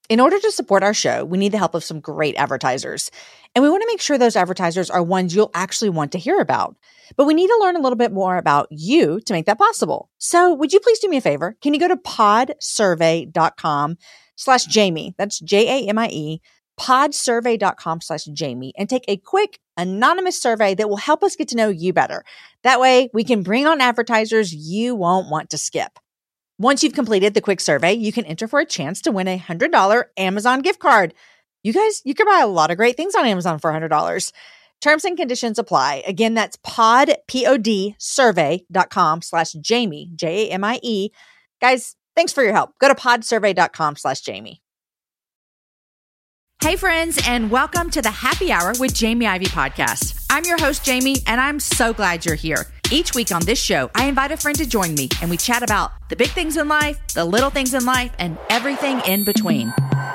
In order to support our show, we need the help of some great advertisers. And we want to make sure those advertisers are ones you'll actually want to hear about. But we need to learn a little bit more about you to make that possible. So would you please do me a favor? Can you go to podsurvey.com/Jamie? That's JAMIE, podsurvey.com/Jamie, and take a quick anonymous survey that will help us get to know you better. That way we can bring on advertisers you won't want to skip. Once you've completed the quick survey, you can enter for a chance to win a $100 Amazon gift card. You guys, you can buy a lot of great things on Amazon for $100. Terms and conditions apply. Again, that's podsurvey.com/Jamie, JAMIE. Guys, thanks for your help. Go to podsurvey.com/Jamie. Hey friends, and welcome to the Happy Hour with Jamie Ivey podcast. I'm your host, Jamie, and I'm so glad you're here. Each week on this show, I invite a friend to join me, and we chat about the big things in life, the little things in life, and everything in between.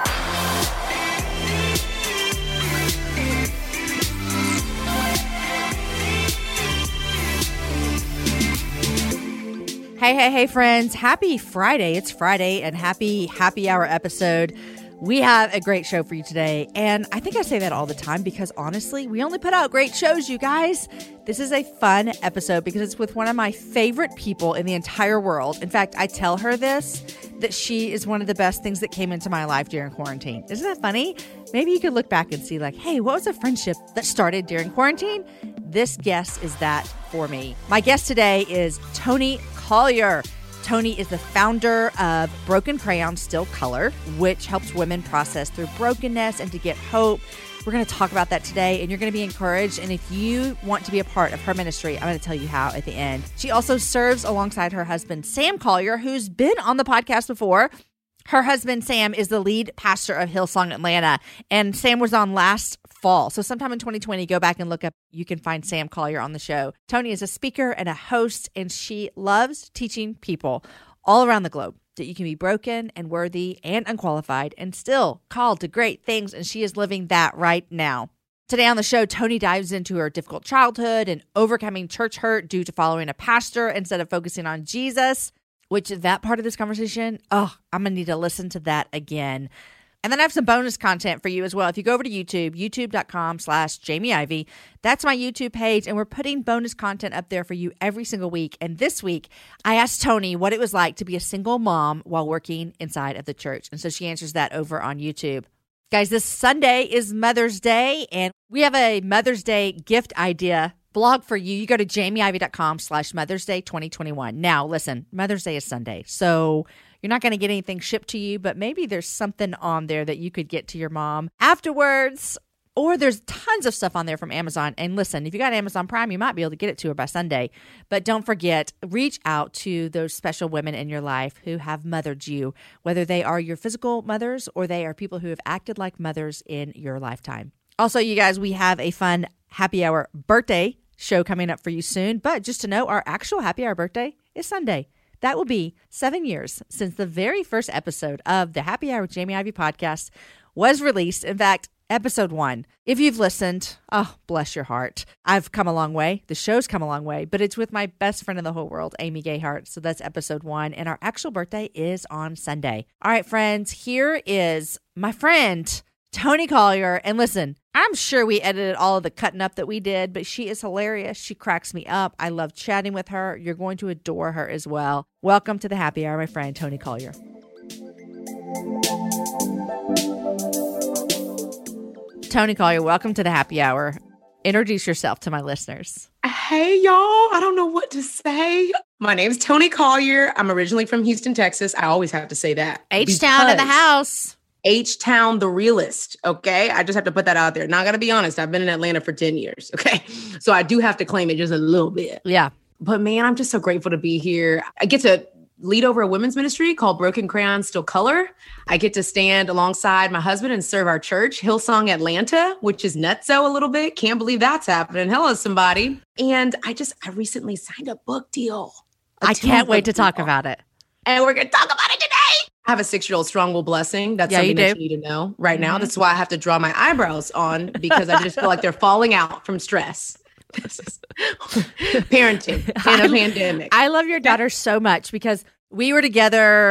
Hey, friends. Happy Friday. It's Friday, and happy Hour episode. We have a great show for you today, and I think I say that all the time because honestly, we only put out great shows, you guys. This is a fun episode because it's with one of my favorite people in the entire world. In fact, I tell her this, that she is one of the best things that came into my life during quarantine. Isn't that funny? Maybe you could look back and see like, hey, what was a friendship that started during quarantine? This guest is that for me. My guest today is Toni Collier. Toni is the founder of Broken Crayon Still Color, which helps women process through brokenness and to get hope. We're going to talk about that today, and you're going to be encouraged. And if you want to be a part of her ministry, I'm going to tell you how at the end. She also serves alongside her husband, Sam Collier, who's been on the podcast before. Her husband, Sam, is the lead pastor of Hillsong Atlanta, and Sam was on last fall. So sometime in 2020, go back and look up. You can find Sam Collier on the show. Toni is a speaker and a host, and she loves teaching people all around the globe that you can be broken and worthy and unqualified and still called to great things, and she is living that right now. Today on the show, Toni dives into her difficult childhood and overcoming church hurt due to following a pastor instead of focusing on Jesus, which that part of this conversation, I'm going to need to listen to that again. And then I have some bonus content for you as well. If you go over to YouTube, youtube.com/Jamie Ivey, that's my YouTube page, and we're putting bonus content up there for you every single week. And this week, I asked Toni what it was like to be a single mom while working inside of the church. And so she answers that over on YouTube. Guys, this Sunday is Mother's Day, and we have a Mother's Day gift idea blog for you. You go to jamieivey.com/Mother's Day 2021. Now, listen, Mother's Day is Sunday, so you're not going to get anything shipped to you, but maybe there's something on there that you could get to your mom afterwards, or there's tons of stuff on there from Amazon. And listen, if you got Amazon Prime, you might be able to get it to her by Sunday. But don't forget, reach out to those special women in your life who have mothered you, whether they are your physical mothers or they are people who have acted like mothers in your lifetime. Also, you guys, we have a fun Happy Hour birthday show coming up for you soon. But just to know, our actual Happy Hour birthday is Sunday. That will be 7 years since the very first episode of the Happy Hour with Jamie Ivey podcast was released. In fact, episode 1. If you've listened, oh, bless your heart. I've come a long way. The show's come a long way, but it's with my best friend in the whole world, Amy Gayhart. So that's episode 1. And our actual birthday is on Sunday. All right, friends, here is my friend, Toni Collier. And listen, I'm sure we edited all of the cutting up that we did, but she is hilarious. She cracks me up. I love chatting with her. You're going to adore her as well. Welcome to the Happy Hour, my friend, Toni Collier. Toni Collier, welcome to the Happy Hour. Introduce yourself to my listeners. Hey, y'all. I don't know what to say. My name is Toni Collier. I'm originally from Houston, Texas. I always have to say that. H-Town in the house. H-Town, the realist, okay? I just have to put that out there. Now, I got to be honest, I've been in Atlanta for 10 years, okay? So I do have to claim it just a little bit. Yeah. But man, I'm just so grateful to be here. I get to lead over a women's ministry called Broken Crayon Still Color. I get to stand alongside my husband and serve our church, Hillsong Atlanta, which is nutso a little bit. Can't believe that's happening. Hello, somebody. And I recently signed a book deal. I can't wait to talk about it. And we're going to talk about it today. I have a 6-year-old Strong-Will Blessing. That's something that you need to know right now. That's why I have to draw my eyebrows on because I just feel like they're falling out from stress. This is parenting in a pandemic. I love your daughter so much because we were together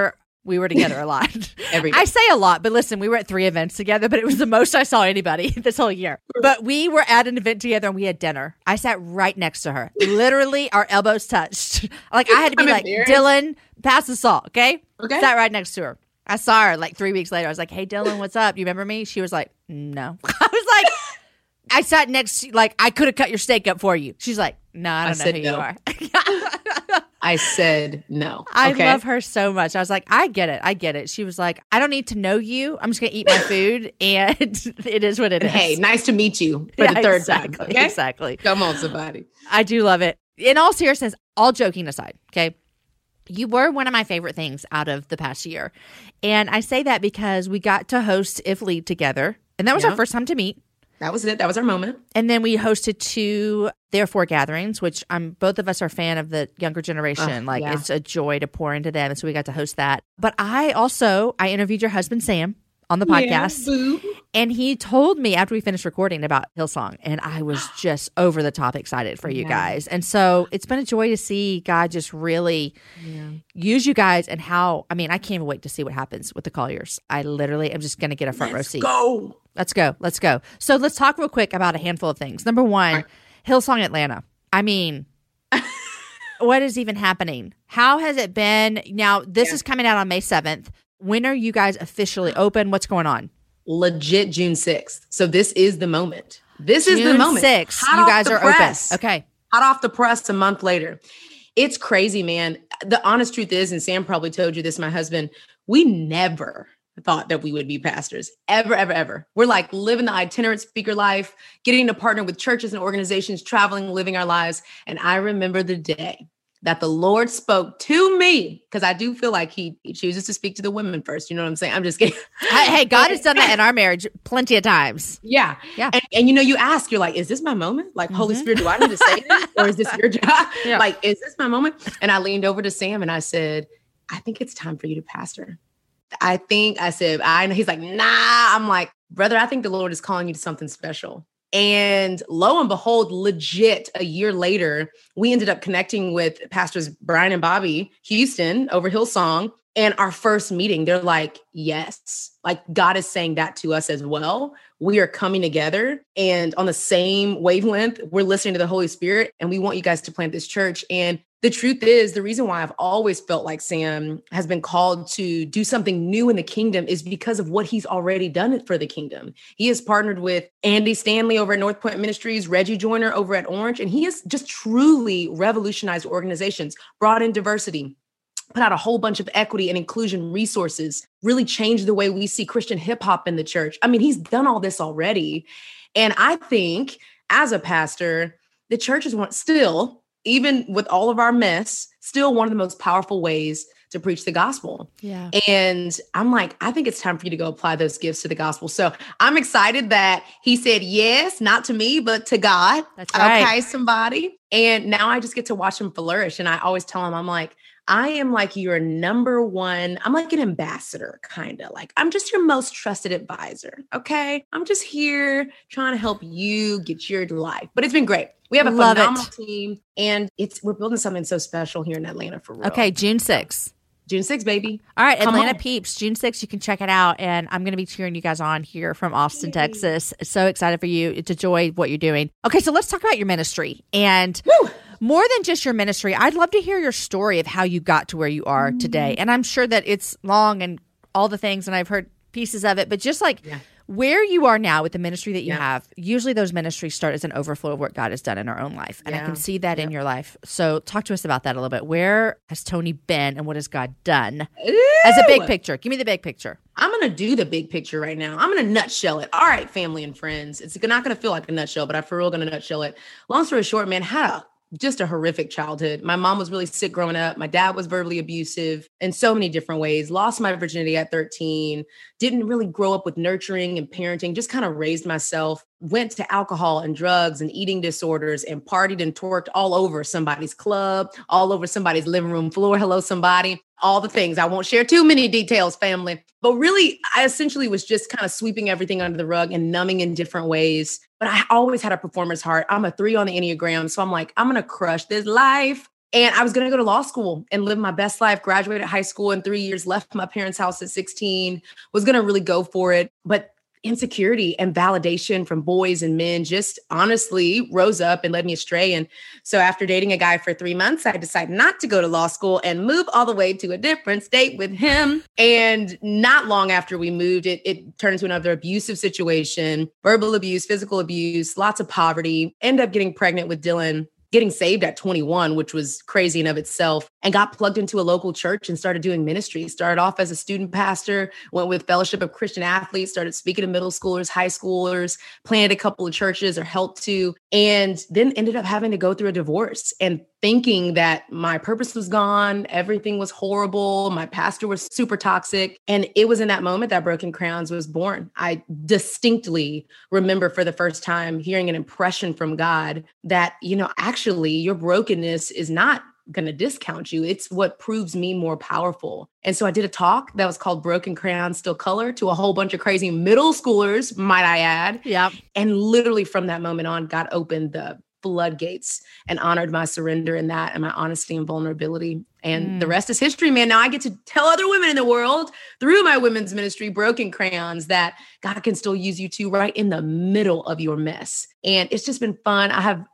We were together a lot. Every day. I say a lot, but listen, we were at 3 events together, but it was the most I saw anybody this whole year. But we were at an event together and we had dinner. I sat right next to her. Literally, our elbows touched. Like I had to be like, Dylan, pass the salt, okay? Sat right next to her. I saw her like 3 weeks later. I was like, hey, Dylan, what's up? You remember me? She was like, no. I was like, I sat next to, like, I could have cut your steak up for you. She's like, no, I don't know who you are. I said no. I love her so much. I was like, I get it. She was like, I don't need to know you. I'm just going to eat my food. And it is what it is. Hey, nice to meet you for the third time. Okay? Exactly. Come on, somebody. I do love it. In all seriousness, all joking aside, okay? You were one of my favorite things out of the past year. And I say that because we got to host If Lead together. And that was our first time to meet. That was it. That was our moment. And then we hosted 2 Therefore gatherings, which both of us are fan of the younger generation. It's a joy to pour into them. And so we got to host that. But I interviewed your husband, Sam, on the podcast. And he told me after we finished recording about Hillsong. And I was just over the top excited for you guys. And so it's been a joy to see God just really use you guys and how, I can't even wait to see what happens with the Colliers. I literally am just going to get a front row seat. Let's go. So let's talk real quick about a handful of things. Number one, Hillsong Atlanta. What is even happening? How has it been? Now, this is coming out on May 7th. When are you guys officially open? What's going on? Legit June 6th. So this is the moment. This is the moment. June 6th, you guys are open. Okay. Hot off the press a month later. It's crazy, man. The honest truth is, and Sam probably told you this, my husband, we never thought that we would be pastors. Ever, ever, ever. We're like living the itinerant speaker life, getting to partner with churches and organizations, traveling, living our lives. And I remember the day that the Lord spoke to me, because I do feel like he chooses to speak to the women first. You know what I'm saying? I'm just kidding. Hey, God has done that in our marriage plenty of times. Yeah. And you ask, you're like, is this my moment? Like, Holy Spirit, do I need to say this? Or is this your job? Yeah. Like, is this my moment? And I leaned over to Sam and I said, I think it's time for you to pastor. He's like, nah. I'm like, brother, I think the Lord is calling you to something special. And lo and behold, legit a year later, we ended up connecting with pastors Brian and Bobby Houston over Hillsong. And our first meeting, they're like, yes, like God is saying that to us as well. We are coming together and on the same wavelength, we're listening to the Holy Spirit and we want you guys to plant this church. And the truth is, the reason why I've always felt like Sam has been called to do something new in the kingdom is because of what he's already done for the kingdom. He has partnered with Andy Stanley over at North Point Ministries, Reggie Joyner over at Orange, and he has just truly revolutionized organizations, brought in diversity, put out a whole bunch of equity and inclusion resources, really changed the way we see Christian hip hop in the church. He's done all this already. And I think as a pastor, the church is still, even with all of our mess, still one of the most powerful ways to preach the gospel. Yeah. And I'm like, I think it's time for you to go apply those gifts to the gospel. So I'm excited that he said yes, not to me, but to God. That's right. Okay, somebody. And now I just get to watch him flourish. And I always tell him, I'm like, I am like your number one, I'm like an ambassador, kind of like, I'm just your most trusted advisor. Okay. I'm just here trying to help you get your life, but it's been great. We have a phenomenal team and we're building something so special here in Atlanta for real. Okay. June 6th. June 6th, baby. All right. Atlanta peeps, June 6th, you can check it out. And I'm going to be cheering you guys on here from Austin, Texas. So excited for you. It's a joy what you're doing. Okay. So let's talk about your ministry and more than just your ministry. I'd love to hear your story of how you got to where you are today. And I'm sure that it's long and all the things, and I've heard pieces of it, but just like where you are now with the ministry that you have, usually those ministries start as an overflow of what God has done in our own life. And I can see that in your life. So talk to us about that a little bit. Where has Toni been and what has God done as a big picture? Give me the big picture. I'm going to do the big picture right now. I'm going to nutshell it. All right, family and friends. It's not going to feel like a nutshell, but I'm for real going to nutshell it. Long story short, man, just a horrific childhood. My mom was really sick growing up. My dad was verbally abusive in so many different ways. Lost my virginity at 13. Didn't really grow up with nurturing and parenting. Just kind of raised myself. Went to alcohol and drugs and eating disorders and partied and twerked all over somebody's club, all over somebody's living room floor. Hello, somebody. All the things. I won't share too many details, family. But really, I essentially was just kind of sweeping everything under the rug and numbing in different ways. But I always had a performer's heart. I'm a 3 on the Enneagram. So I'm like, I'm going to crush this life. And I was going to go to law school and live my best life, graduated high school in 3 years, left my parents' house at 16, was going to really go for it. But insecurity and validation from boys and men just honestly rose up and led me astray. And so after dating a guy for 3 months, I decided not to go to law school and move all the way to a different state with him. And not long after we moved, it turned into another abusive situation, verbal abuse, physical abuse, lots of poverty, ended up getting pregnant with Dylan, getting saved at 21, which was crazy in of itself, and got plugged into a local church and started doing ministry. Started off as a student pastor, went with Fellowship of Christian Athletes, started speaking to middle schoolers, high schoolers, planted a couple of churches or helped to, and then ended up having to go through a divorce and thinking that my purpose was gone, everything was horrible, my pastor was super toxic. And it was in that moment that Broken Crayons was born. I distinctly remember for the first time hearing an impression from God that, actually your brokenness is not going to discount you. It's what proves me more powerful. And so I did a talk that was called Broken Crayons Still Color to a whole bunch of crazy middle schoolers, might I add. Yeah. And literally from that moment on, God opened the floodgates and honored my surrender in that and my honesty and vulnerability. And the rest is history, man. Now I get to tell other women in the world through my women's ministry, Broken Crayons, that God can still use you too, right in the middle of your mess. And it's just been fun. I have,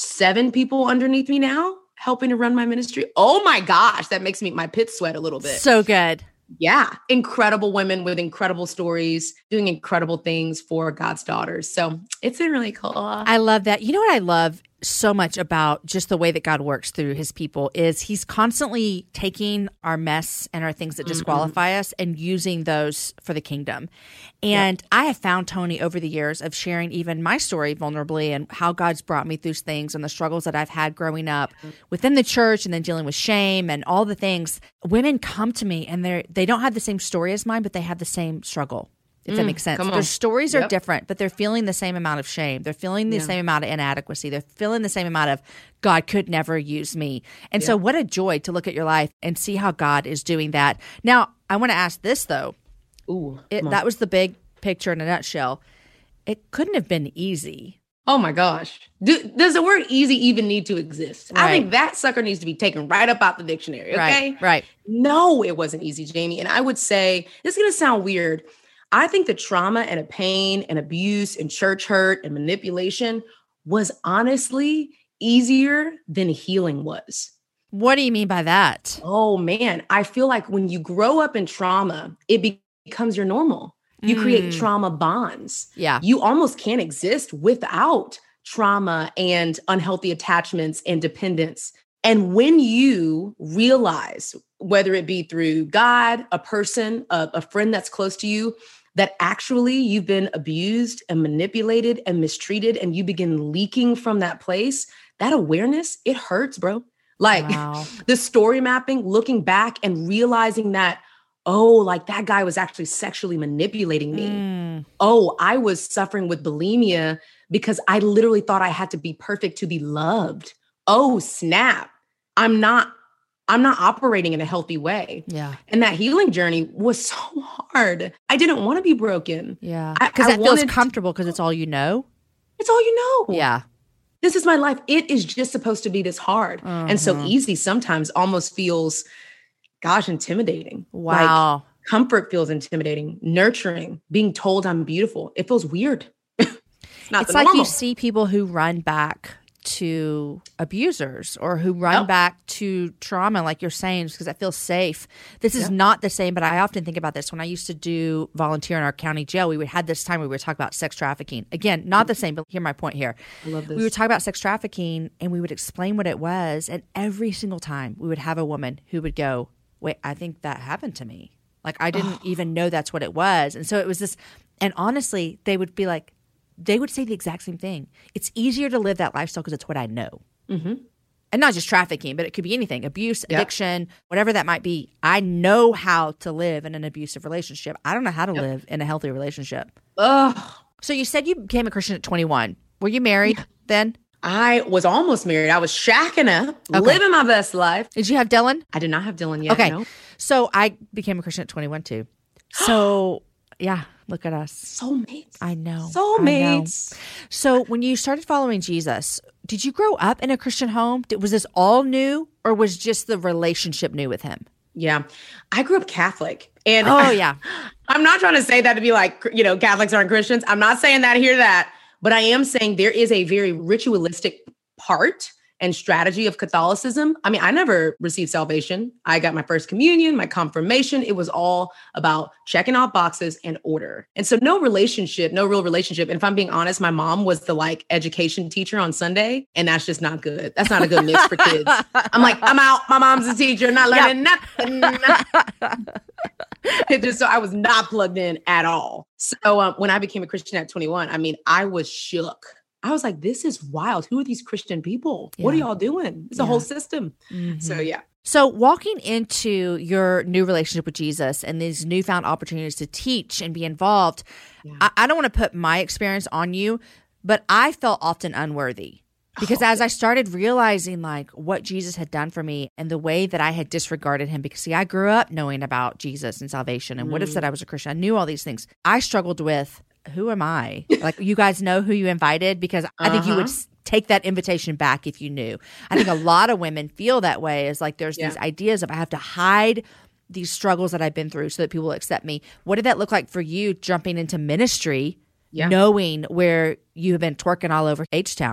7 people underneath me now helping to run my ministry. Oh my gosh, that makes my pits sweat a little bit. So good. Yeah. Incredible women with incredible stories, doing incredible things for God's daughters. So it's been really cool. I love that. You know what I love so much about just the way that God works through his people is he's constantly taking our mess and our things that disqualify us and using those for the kingdom. And I have found, Toni, over the years of sharing even my story vulnerably and how God's brought me through things and the struggles that I've had growing up within the church and then dealing with shame and all the things. Women come to me and they don't have the same story as mine, but they have the same struggle. If that makes sense. Their stories are different, but they're feeling the same amount of shame. They're feeling the same amount of inadequacy. They're feeling the same amount of God could never use me. And so what a joy to look at your life and see how God is doing that. Now, I want to ask this, though. That was the big picture in a nutshell. It couldn't have been easy. Oh my gosh. Does the word easy even need to exist? Right. I think that sucker needs to be taken right up out the dictionary, okay? Right. No, it wasn't easy, Jamie. And I would say, this is going to sound weird, I think the trauma and the pain and abuse and church hurt and manipulation was honestly easier than healing was. What do you mean by that? Oh, man. I feel like when you grow up in trauma, it becomes your normal. You create trauma bonds. Yeah. You almost can't exist without trauma and unhealthy attachments and dependence. And when you realize, whether it be through God, a person, a friend that's close to you, that actually you've been abused and manipulated and mistreated, and you begin leaking from that place, that awareness, it hurts, bro. Like the story mapping, looking back and realizing that, oh, like that guy was actually sexually manipulating me. Oh, I was suffering with bulimia because I literally thought I had to be perfect to be loved. Oh, snap. I'm not operating in a healthy way. Yeah. And that healing journey was so hard. I didn't want to be broken. Yeah. Because that feels comfortable because it's all you know. It's all you know. Yeah. This is my life. It is just supposed to be this hard. And so easy sometimes almost feels, intimidating. Wow. Like, comfort feels intimidating. Nurturing, being told I'm beautiful. It feels weird. It's like you see people who run back to abusers or who run back to trauma, like you're saying, because that feels safe. This is not the same, but I often think about this. When I used to do volunteer in our county jail, we had this time where we would talk about sex trafficking. Again, not the same, but hear my point here. I love this. We would talk about sex trafficking and we would explain what it was. And every single time we would have a woman who would go, wait, I think that happened to me. Like I didn't even know that's what it was. And so it was this, and honestly, they would be like, they would say the exact same thing. It's easier to live that lifestyle because it's what I know. And not just trafficking, but it could be anything, abuse, addiction, whatever that might be. I know how to live in an abusive relationship. I don't know how to live in a healthy relationship. So you said you became a Christian at 21. Were you married then? I was almost married. I was shacking up, living my best life. Did you have Dylan? I did not have Dylan yet. Okay. No. So I became a Christian at 21 too. So yeah, Look at us. Soulmates. I know. Soulmates. So when you started following Jesus, did you grow up in a Christian home? Was this all new, or was just the relationship new with him? Yeah. I grew up Catholic. And yeah. I'm not trying to say that to be like, Catholics aren't Christians. I'm not saying that here, that. But I am saying there is a very ritualistic part and strategy of Catholicism. I mean, I never received salvation. I got my first communion, my confirmation. It was all about checking off boxes and order. And so no real relationship. And if I'm being honest, my mom was the like education teacher on Sunday, and that's just not good. That's not a good mix for kids. I'm like, I'm out. My mom's a teacher, not learning nothing. So I was not plugged in at all. So when I became a Christian at 21, I mean, I was shook. I was like, this is wild. Who are these Christian people? Yeah. What are y'all doing? It's a whole system. Mm-hmm. So, yeah. So walking into your new relationship with Jesus and these newfound opportunities to teach and be involved, I don't want to put my experience on you, but I felt often unworthy. Because as I started realizing like what Jesus had done for me and the way that I had disregarded him, because see, I grew up knowing about Jesus and salvation and would have said I was a Christian. I knew all these things. I struggled with, who am I? Like, you guys know who you invited? Because I think you would take that invitation back if you knew. I think a lot of women feel that way, is like there's these ideas of I have to hide these struggles that I've been through so that people will accept me. What did that look like for you jumping into ministry, knowing where you have been twerking all over H-Town,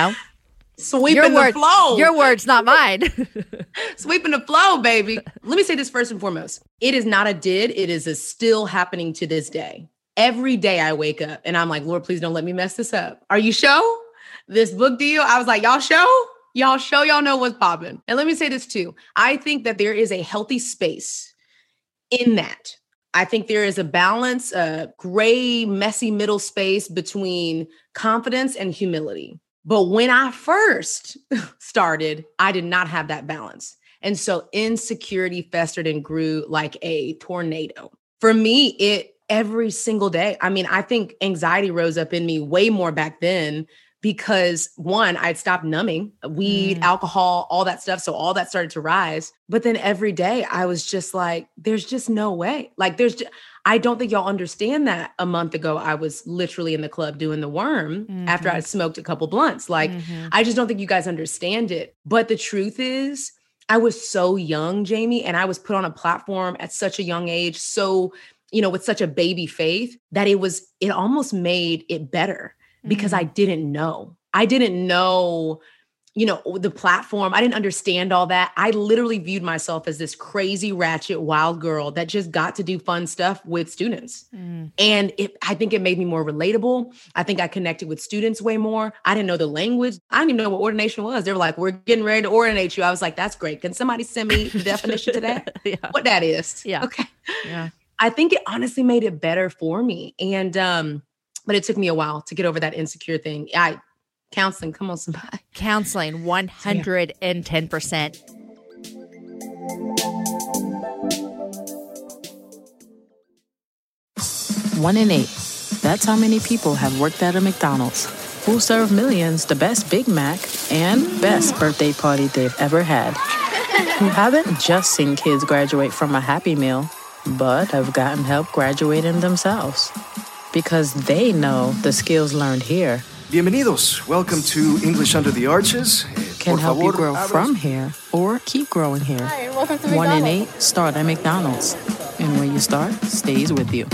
Sweeping the flow. Your words, not mine. Sweeping the flow, baby. Let me say this first and foremost. It is not a did. It is a still happening to this day. Every day I wake up and I'm like, Lord, please don't let me mess this up. Are you sure? This book deal? I was like, y'all sure? Y'all know what's popping. And let me say this too. I think that there is a healthy space in that. I think there is a balance, a gray, messy middle space between confidence and humility. But when I first started, I did not have that balance. And so insecurity festered and grew like a tornado. For me, every single day. I mean, I think anxiety rose up in me way more back then because one, I'd stopped numbing, weed, alcohol, all that stuff. So all that started to rise. But then every day I was just like, there's just no way. Like I don't think y'all understand that a month ago, I was literally in the club doing the worm after I smoked a couple blunts. Like, I just don't think you guys understand it. But the truth is, I was so young, Jamie, and I was put on a platform at such a young age. So, with such a baby faith that it almost made it better because I didn't know. I didn't know, the platform. I didn't understand all that. I literally viewed myself as this crazy, ratchet, wild girl that just got to do fun stuff with students. And I think it made me more relatable. I think I connected with students way more. I didn't know the language. I didn't even know what ordination was. They were like, we're getting ready to ordinate you. I was like, that's great. Can somebody send me the definition to that? What that is? Yeah. Okay. Yeah. I think it honestly made it better for me. And, but it took me a while to get over that insecure thing. Counseling, come on, somebody. Counseling, 110%. One in 8. That's how many people have worked at a McDonald's, who serve millions the best Big Mac and best birthday party they've ever had. Who haven't just seen kids graduate from a Happy Meal, but have gotten help graduating themselves. Because they know the skills learned here Bienvenidos. Welcome to English Under the Arches. Can help you grow from here or keep growing here. Hi, and welcome to 1 in McDonald's. 8 start at McDonald's. And when you start, stays with you.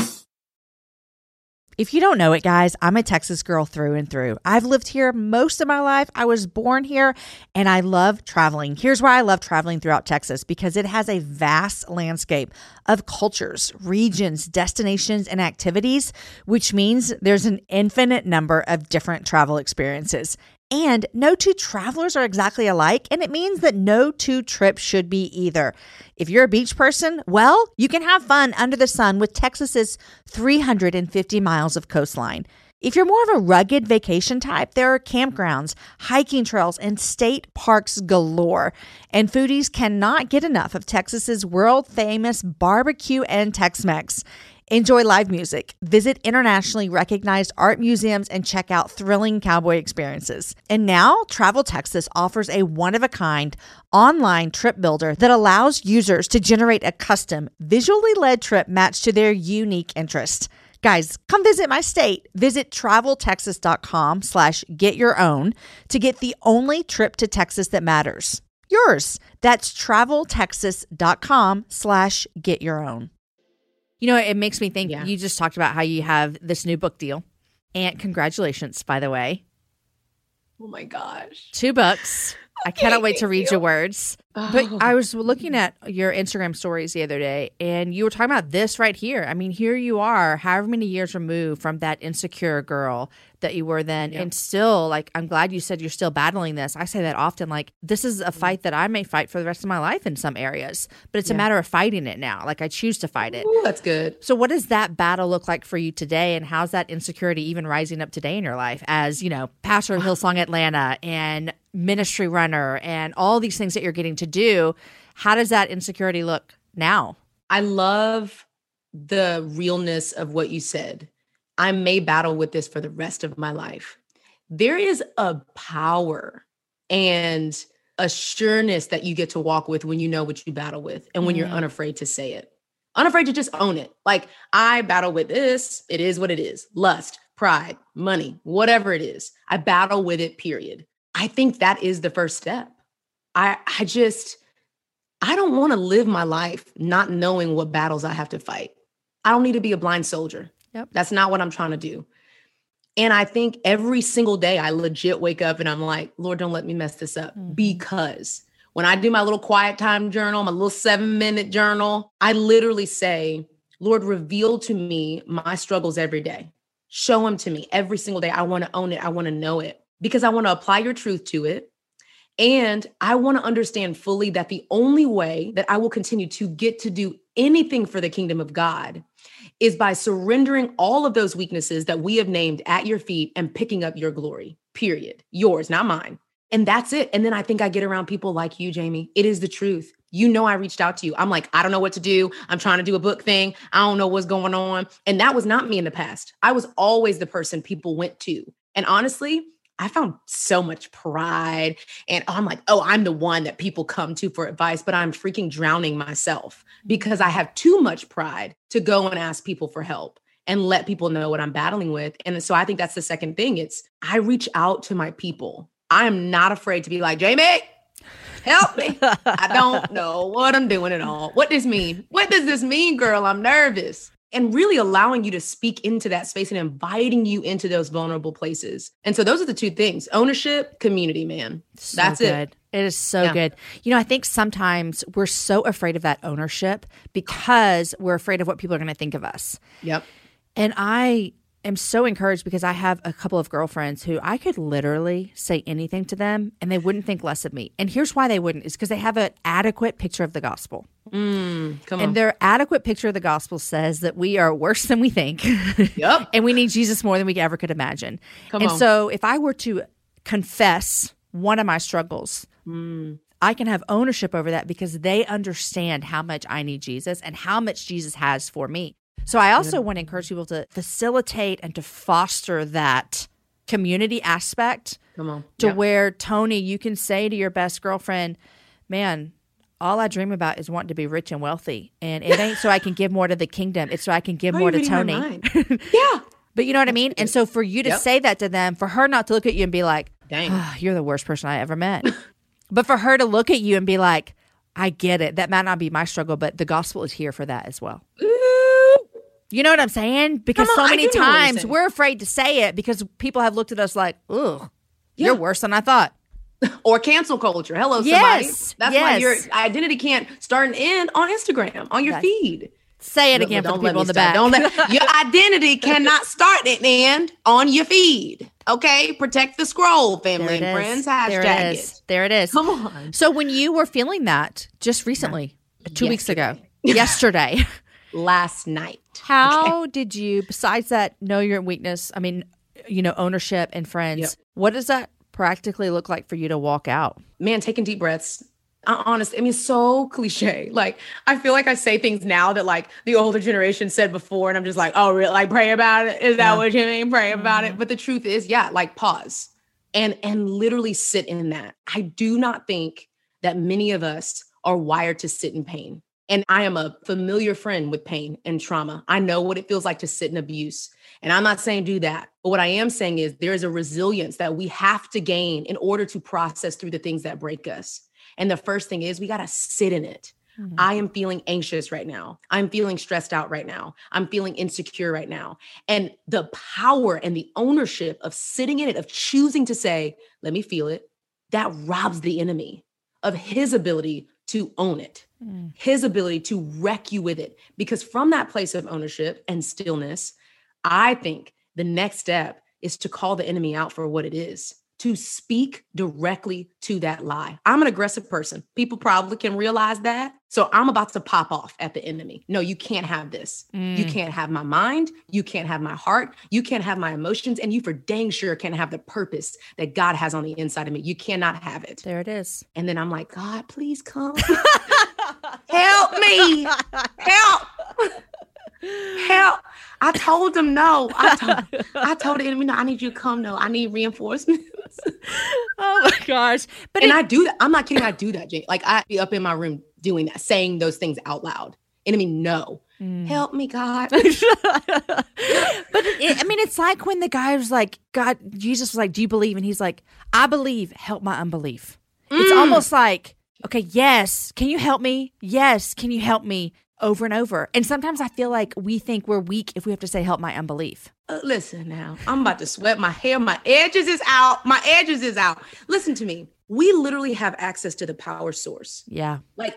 If you don't know it, guys, I'm a Texas girl through and through. I've lived here most of my life. I was born here, and I love traveling. Here's why I love traveling throughout Texas, because it has a vast landscape of cultures, regions, destinations, and activities, which means there's an infinite number of different travel experiences. And no two travelers are exactly alike, and it means that no two trips should be either. If you're a beach person, well, you can have fun under the sun with Texas's 350 miles of coastline. If you're more of a rugged vacation type, there are campgrounds, hiking trails, and state parks galore. And foodies cannot get enough of Texas's world-famous barbecue and Tex-Mex. Enjoy live music, visit internationally recognized art museums, and check out thrilling cowboy experiences. And now, Travel Texas offers a one-of-a-kind online trip builder that allows users to generate a custom, visually led trip matched to their unique interests. Guys, come visit my state. Visit traveltexas.com/getyourown to get the only trip to Texas that matters. Yours. That's traveltexas.com/getyourown. You know, it makes me think, you just talked about how you have this new book deal. And congratulations, by the way. Oh my gosh. 2 books. I cannot wait to read your words. But I was looking at your Instagram stories the other day, and you were talking about this right here. I mean, here you are, however many years removed from that insecure girl that you were then. And still, like, I'm glad you said you're still battling this. I say that often, like, this is a fight that I may fight for the rest of my life in some areas, but it's a matter of fighting it now. Like, I choose to fight it. Ooh, that's good. So what does that battle look like for you today? And how's that insecurity even rising up today in your life as, you know, pastor of Hillsong Atlanta and ministry runner and all these things that you're getting to do? How does that insecurity look now? I love the realness of what you said. I may battle with this for the rest of my life. There is a power and a sureness that you get to walk with when you know what you battle with and when you're unafraid to say it. Unafraid to just own it. Like, I battle with this. It is what it is. Lust, pride, money, whatever it is. I battle with it, period. I think that is the first step. I don't want to live my life not knowing what battles I have to fight. I don't need to be a blind soldier. Yep. That's not what I'm trying to do. And I think every single day I legit wake up and I'm like, Lord, don't let me mess this up. Because when I do my little quiet time journal, my little 7-minute journal, I literally say, Lord, reveal to me my struggles every day. Show them to me every single day. I want to own it. I want to know it because I want to apply your truth to it. And I want to understand fully that the only way that I will continue to get to do anything for the kingdom of God is by surrendering all of those weaknesses that we have named at your feet and picking up your glory, period. Yours, not mine. And that's it. And then I think I get around people like you, Jamie. It is the truth. You know, I reached out to you. I'm like, I don't know what to do. I'm trying to do a book thing. I don't know what's going on. And that was not me in the past. I was always the person people went to. And honestly, I found so much pride and I'm like, oh, I'm the one that people come to for advice, but I'm freaking drowning myself because I have too much pride to go and ask people for help and let people know what I'm battling with. And so I think that's the second thing. It's I reach out to my people. I am not afraid to be like, Jamie, help me. I don't know what I'm doing at all. What does this mean? What does this mean, girl? I'm nervous. And really allowing you to speak into that space and inviting you into those vulnerable places. And so those are the 2 things: ownership, community, man. That's good. It is so good. You know, I think sometimes we're so afraid of that ownership because we're afraid of what people are going to think of us. Yep. And I am so encouraged because I have a couple of girlfriends who I could literally say anything to them and they wouldn't think less of me. And here's why they wouldn't, is because they have an adequate picture of the gospel. Come on. And their adequate picture of the gospel says that we are worse than we think. Yep. And we need Jesus more than we ever could imagine. Come on. So if I were to confess one of my struggles, I can have ownership over that because they understand how much I need Jesus and how much Jesus has for me. So I also want to encourage people to facilitate and to foster that community aspect to where, Tony, you can say to your best girlfriend, man, all I dream about is wanting to be rich and wealthy. And it ain't so I can give more to the kingdom. It's so I can give more to Tony. Yeah. But you know what I mean? And so for you to say that to them, for her not to look at you and be like, dang, oh, you're the worst person I ever met. But for her to look at you and be like, I get it. That might not be my struggle, but the gospel is here for that as well. You know what I'm saying? Because so many times we're afraid to say it because people have looked at us like, ugh, you're worse than I thought. Or cancel culture. Hello, somebody. Yes. That's why your identity can't start and end on Instagram, on your feed. Say it again for the people in the back. Your identity cannot start and end on your feed. Okay? Protect the scroll, family and friends. Hashtag it. There it is. Come on. So when you were feeling that just recently, 2 weeks ago, yesterday. Last night. How did you, besides that, know your weakness, I mean, you know, ownership and friends, what does that practically look like for you to walk out? Man, taking deep breaths. Honestly, I mean, so cliche. Like, I feel like I say things now that like the older generation said before, and I'm just like, oh, really? Like, pray about it? Is that what you mean? Pray about it? But the truth is, like pause and literally sit in that. I do not think that many of us are wired to sit in pain. And I am a familiar friend with pain and trauma. I know what it feels like to sit in abuse. And I'm not saying do that. But what I am saying is there is a resilience that we have to gain in order to process through the things that break us. And the first thing is we got to sit in it. Mm-hmm. I am feeling anxious right now. I'm feeling stressed out right now. I'm feeling insecure right now. And the power and the ownership of sitting in it, of choosing to say, let me feel it, that robs the enemy of his ability to own it, his ability to wreck you with it. Because from that place of ownership and stillness, I think the next step is to call the enemy out for what it is, to speak directly to that lie. I'm an aggressive person. People probably can realize that. So I'm about to pop off at the enemy. No, you can't have this. You can't have my mind. You can't have my heart. You can't have my emotions. And you for dang sure can't have the purpose that God has on the inside of me. You cannot have it. There it is. And then I'm like, God, please come. Help me. Help. Help. I told them no. I told the enemy, no, I need you to come. No, I need reinforcements. Oh my gosh. And I do that. I'm not kidding. I do that, Jane. Like I be up in my room doing that, saying those things out loud. Enemy, no. Help me, God. But it's like when the guy was like, God, Jesus was like, do you believe? And he's like, I believe, help my unbelief. It's almost like, okay, yes. Can you help me? Yes. Can you help me? Over and over. And sometimes I feel like we think we're weak if we have to say, help my unbelief. Listen now, I'm about to sweat my hair. My edges is out. My edges is out. Listen to me. We literally have access to the power source. Yeah. And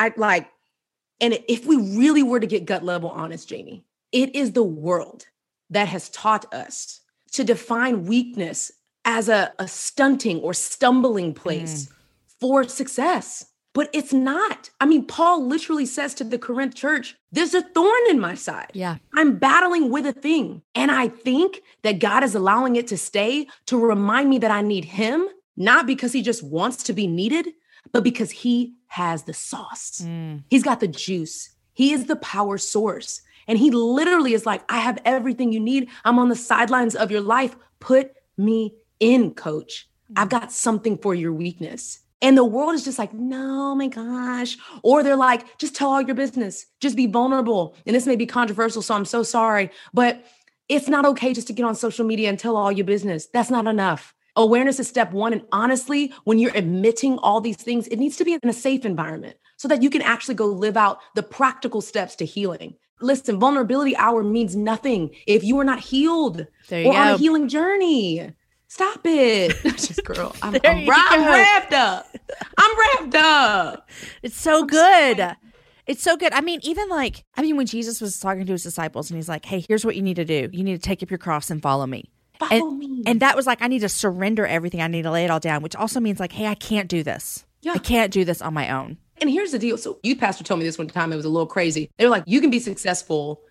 if we really were to get gut level honest, Jamie, it is the world that has taught us to define weakness as a stunting or stumbling place for success. But it's not. I mean, Paul literally says to the Corinth church, there's a thorn in my side. Yeah. I'm battling with a thing. And I think that God is allowing it to stay to remind me that I need him, not because he just wants to be needed, but because he has the sauce. He's got the juice. He is the power source. And he literally is like, I have everything you need. I'm on the sidelines of your life. Put me in, coach. I've got something for your weakness. And the world is just like, no, my gosh. Or they're like, just tell all your business. Just be vulnerable. And this may be controversial, so I'm so sorry. But it's not okay just to get on social media and tell all your business. That's not enough. Awareness is step one. And honestly, when you're admitting all these things, it needs to be in a safe environment so that you can actually go live out the practical steps to healing. Listen, vulnerability hour means nothing if you are not healed or on a healing journey. Stop it. Just girl, I'm wrapped up. I'm wrapped up. It's so good. It's so good. I mean, when Jesus was talking to his disciples and he's like, hey, here's what you need to do. You need to take up your cross and follow me. Follow me. And that was like, I need to surrender everything. I need to lay it all down, which also means like, hey, I can't do this. Yeah. I can't do this on my own. And here's the deal. So youth pastor told me this one time. It was a little crazy. They were like, you can be successful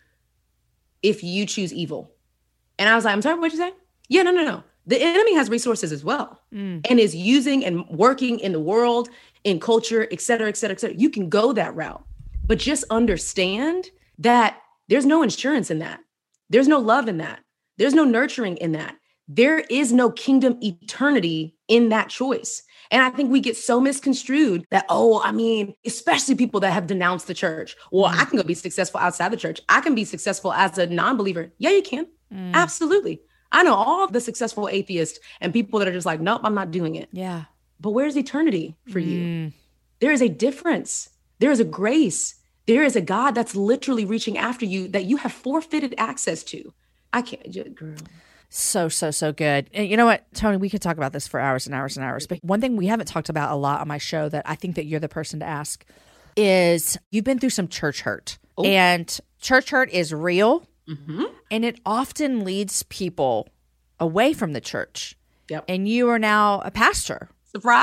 if you choose evil. And I was like, I'm sorry, what'd you say? Yeah, no. The enemy has resources as well and is using and working in the world, in culture, et cetera, et cetera, et cetera. You can go that route, but just understand that there's no insurance in that. There's no love in that. There's no nurturing in that. There is no kingdom eternity in that choice. And I think we get so misconstrued that, especially people that have denounced the church. Well, I can go be successful outside the church. I can be successful as a non-believer. Yeah, you can. Absolutely. I know all the successful atheists and people that are just like, nope, I'm not doing it. Yeah. But where's eternity for you? There is a difference. There is a grace. There is a God that's literally reaching after you that you have forfeited access to. I can't, girl. So good. And you know what, Tony, we could talk about this for hours and hours and hours. But one thing we haven't talked about a lot on my show that I think that you're the person to ask is you've been through some church hurt. Oh. And church hurt is real. And it often leads people away from the church. Yep. And you are now a pastor.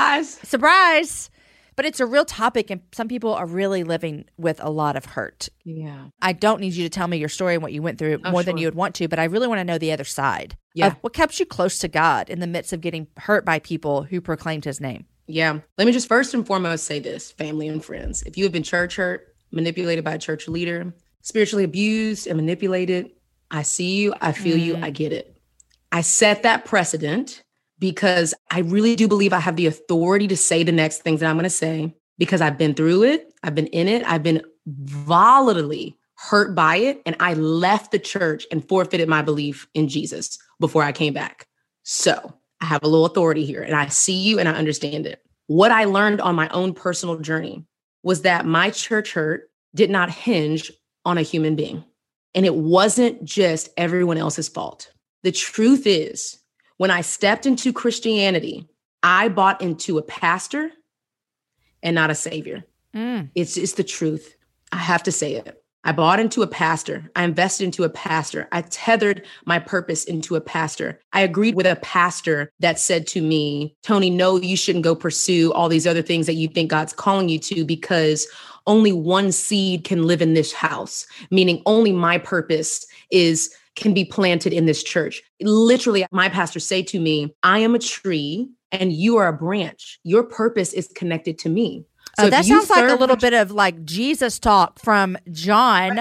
Surprise. But it's a real topic, and some people are really living with a lot of hurt. Yeah. I don't need you to tell me your story and what you went through more than you would want to, but I really want to know the other side of what kept you close to God in the midst of getting hurt by people who proclaimed his name. Yeah. Let me just first and foremost say this, family and friends. If you have been church hurt, manipulated by a church leader, spiritually abused and manipulated, I see you, I feel you, I get it. I set that precedent because I really do believe I have the authority to say the next things that I'm going to say because I've been through it. I've been in it. I've been volatilely hurt by it. And I left the church and forfeited my belief in Jesus before I came back. So I have a little authority here and I see you and I understand it. What I learned on my own personal journey was that my church hurt did not hinge on a human being. And it wasn't just everyone else's fault. The truth is, when I stepped into Christianity, I bought into a pastor and not a savior. It's the truth. I have to say it. I bought into a pastor. I invested into a pastor. I tethered my purpose into a pastor. I agreed with a pastor that said to me, Toni, no, you shouldn't go pursue all these other things that you think God's calling you to because only one seed can live in this house, meaning only my purpose can be planted in this church. Literally, my pastor said to me, I am a tree and you are a branch. Your purpose is connected to me. So that sounds like a little bit of like Jesus talk from John.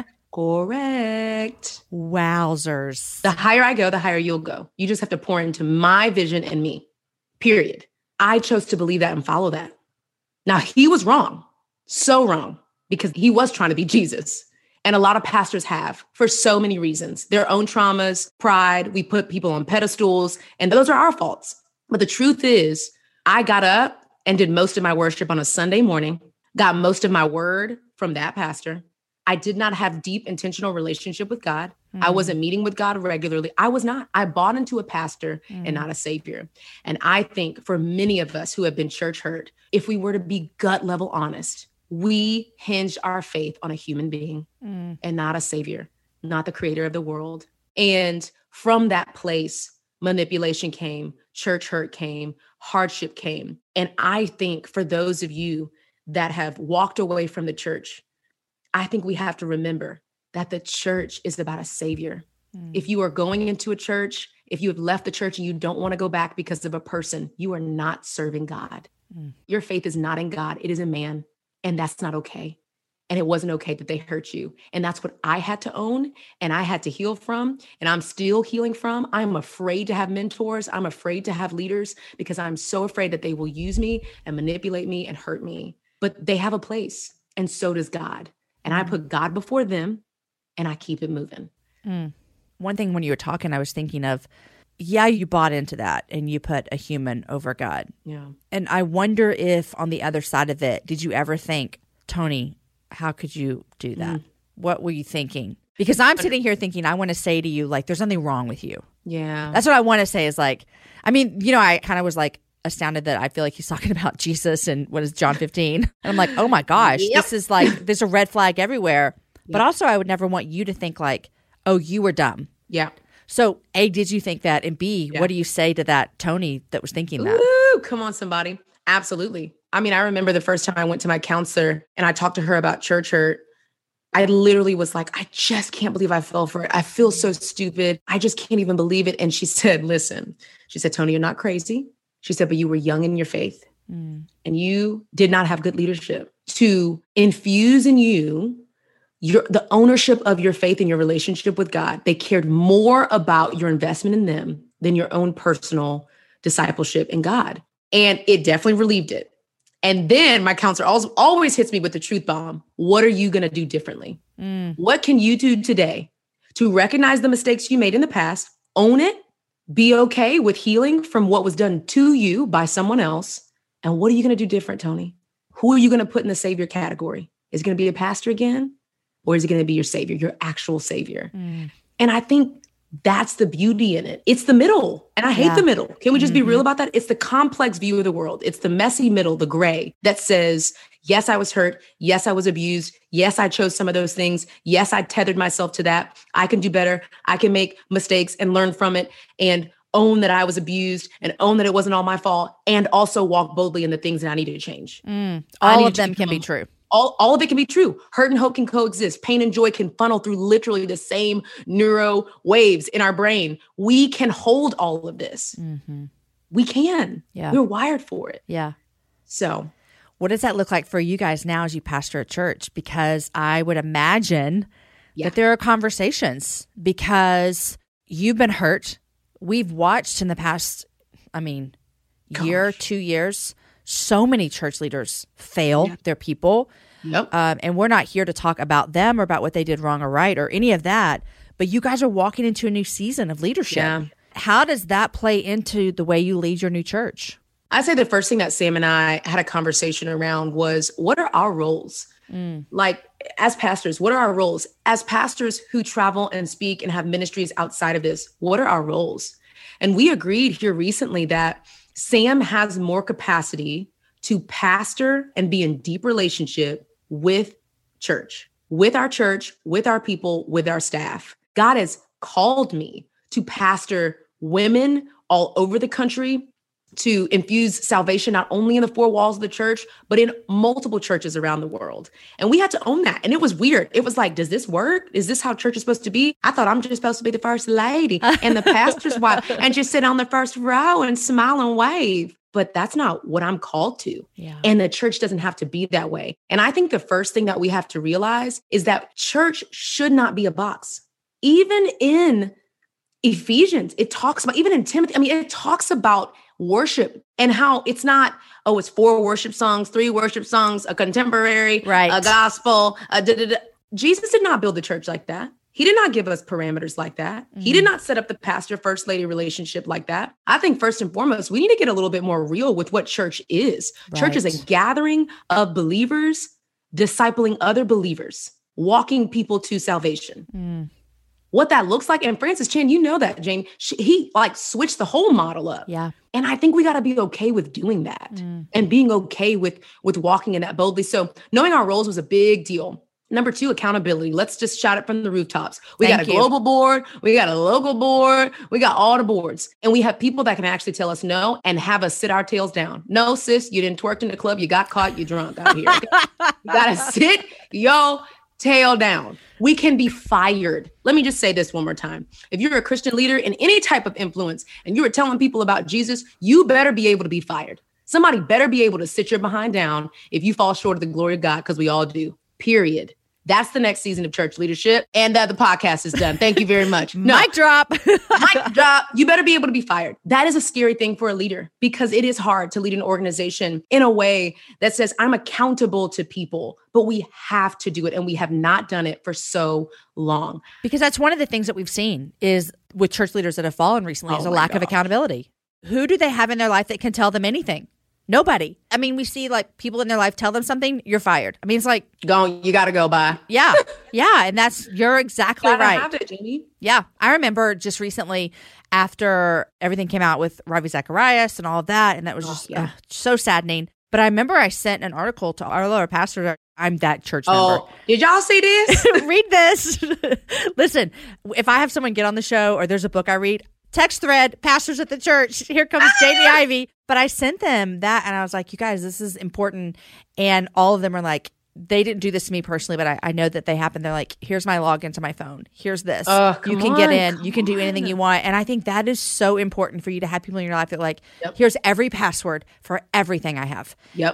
Correct. Wowzers. The higher I go, the higher you'll go. You just have to pour into my vision and me, period. I chose to believe that and follow that. Now, he was wrong, so wrong, because he was trying to be Jesus. And a lot of pastors have for so many reasons, their own traumas, pride. We put people on pedestals, and those are our faults. But the truth is, I got up and did most of my worship on a Sunday morning, got most of my word from that pastor. I did not have deep, intentional relationship with God. I wasn't meeting with God regularly. I was not. I bought into a pastor and not a savior. And I think for many of us who have been church hurt, if we were to be gut level honest, we hinged our faith on a human being and not a savior, not the creator of the world. And from that place, manipulation came, church hurt came, hardship came. And I think for those of you that have walked away from the church, I think we have to remember that the church is about a savior. If you are going into a church, if you have left the church and you don't want to go back because of a person, you are not serving God. Your faith is not in God. It is in man. And that's not okay. And it wasn't okay that they hurt you. And that's what I had to own and I had to heal from. And I'm still healing from. I'm afraid to have mentors. I'm afraid to have leaders because I'm so afraid that they will use me and manipulate me and hurt me. But they have a place. And so does God. And I put God before them and I keep it moving. One thing when you were talking, I was thinking of, yeah, you bought into that and you put a human over God. Yeah. And I wonder if on the other side of it, did you ever think, Toni, how could you do that? What were you thinking? Because I'm sitting here thinking, I want to say to you, like, there's nothing wrong with you. Yeah. That's what I want to say is like, I mean, you know, I kind of was like astounded that I feel like he's talking about Jesus and what is John 15. And I'm like, oh my gosh, this is like, there's a red flag everywhere. But also I would never want you to think like, oh, you were dumb. Yeah. So A, did you think that? And B, what do you say to that Toni that was thinking that? Ooh, come on, somebody. Absolutely. I mean, I remember the first time I went to my counselor and I talked to her about church hurt. I literally was like, I just can't believe I fell for it. I feel so stupid. I just can't even believe it. And she said, listen, she said, Toni, you're not crazy. She said, but you were young in your faith and you did not have good leadership to infuse in you the ownership of your faith and your relationship with God. They cared more about your investment in them than your own personal discipleship in God. And it definitely relieved it. And then my counselor always hits me with the truth bomb. What are you going to do differently? What can you do today to recognize the mistakes you made in the past, own it, be okay with healing from what was done to you by someone else? And what are you going to do different, Toni? Who are you going to put in the savior category? Is it going to be a pastor again? Or is it going to be your savior, your actual savior? And I think that's the beauty in it. It's the middle. And I hate the middle. Can we just be real about that? It's the complex view of the world. It's the messy middle, the gray that says, yes, I was hurt. Yes, I was abused. Yes, I chose some of those things. Yes, I tethered myself to that. I can do better. I can make mistakes and learn from it and own that I was abused and own that it wasn't all my fault and also walk boldly in the things that I needed to change. All of them can be true. All of it can be true. Hurt and hope can coexist. Pain and joy can funnel through literally the same neuro waves in our brain. We can hold all of this. We can. Yeah. We're wired for it. Yeah. So what does that look like for you guys now as you pastor a church? Because I would imagine that there are conversations because you've been hurt. We've watched in the past, year, 2 years, so many church leaders fail their people. Yep. And we're not here to talk about them or about what they did wrong or right or any of that. But you guys are walking into a new season of leadership. Yeah. How does that play into the way you lead your new church? I'd say the first thing that Sam and I had a conversation around was, what are our roles? Like, as pastors, what are our roles? As pastors who travel and speak and have ministries outside of this, what are our roles? And we agreed here recently that Sam has more capacity to pastor and be in deep relationship with church, with our people, with our staff. God has called me to pastor women all over the country, to infuse salvation, not only in the four walls of the church, but in multiple churches around the world. And we had to own that. And it was weird. It was like, does this work? Is this how church is supposed to be? I thought I'm just supposed to be the first lady and the pastor's wife and just sit on the first row and smile and wave. But that's not what I'm called to. Yeah. And the church doesn't have to be that way. And I think the first thing that we have to realize is that church should not be a box. Even in Ephesians, it talks about, even in Timothy, it talks about worship and how it's not, it's 4 worship songs, 3 worship songs, a contemporary, right, a gospel. Jesus did not build the church like that. He did not give us parameters like that. Mm-hmm. He did not set up the pastor first lady relationship like that. I think first and foremost, we need to get a little bit more real with what church is. Right. Church is a gathering of believers, discipling other believers, walking people to salvation. What that looks like. And Francis Chan, you know that, Jamie, he switched the whole model up. Yeah. And I think we got to be okay with doing that and being okay with walking in that boldly. So knowing our roles was a big deal. Number 2, accountability. Let's just shout it from the rooftops. We got a global board. We got a local board. We got all the boards. And we have people that can actually tell us no and have us sit our tails down. No, sis, you didn't twerk in the club. You got caught. You drunk out here. You got to sit your tail down. We can be fired. Let me just say this one more time. If you're a Christian leader in any type of influence and you are telling people about Jesus, you better be able to be fired. Somebody better be able to sit your behind down if you fall short of the glory of God, because we all do. Period. That's the next season of church leadership. And the podcast is done. Thank you very much. No. Mic drop. Mic drop. You better be able to be fired. That is a scary thing for a leader, because it is hard to lead an organization in a way that says I'm accountable to people, but we have to do it. And we have not done it for so long. Because that's one of the things that we've seen is with church leaders that have fallen recently is a lack of accountability. Who do they have in their life that can tell them anything? Nobody. We see people in their life tell them something, you're fired. It's like, you got to go by. Yeah. Yeah. And you're exactly right. Have it, Jamie. Yeah. I remember just recently after everything came out with Ravi Zacharias and all of that. And that was just so saddening. But I remember I sent an article to our lower pastor. I'm that church member. Did y'all see this? Read this. Listen, if I have someone get on the show or there's a book I read, text thread, pastors at the church, here comes Jamie Ivey. But I sent them that and I was like, you guys, this is important. And all of them are like, they didn't do this to me personally, but I know that they happened. They're like, here's my login to my phone. Here's this. You can get in. You can do anything you want. And I think that is so important for you to have people in your life that here's every password for everything I have. Yep.